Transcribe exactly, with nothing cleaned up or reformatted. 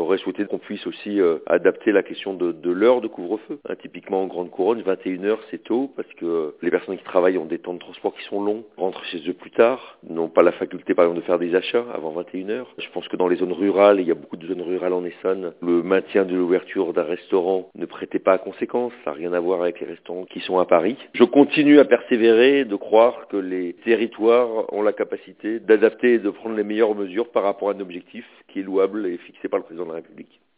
j'aurais souhaité qu'on puisse aussi euh, adapter la question de, de l'heure de couvre-feu. Hein, typiquement en Grande Couronne, vingt et une heures c'est tôt parce que les personnes qui travaillent ont des temps de transport qui sont longs, rentrent chez eux plus tard, n'ont pas la faculté par exemple de faire des achats avant vingt et une heures. Je pense que dans les zones rurales, et il y a beaucoup de zones rurales en Essonne, le maintien de l'ouverture d'un restaurant ne prêtait pas à conséquence, ça n'a rien à voir avec les restaurants qui sont à Paris. Je continue à persévérer, de croire que les territoires ont la capacité d'adapter et de prendre les meilleures mesures par rapport à un objectif qui est louable et fixé par le président de la République.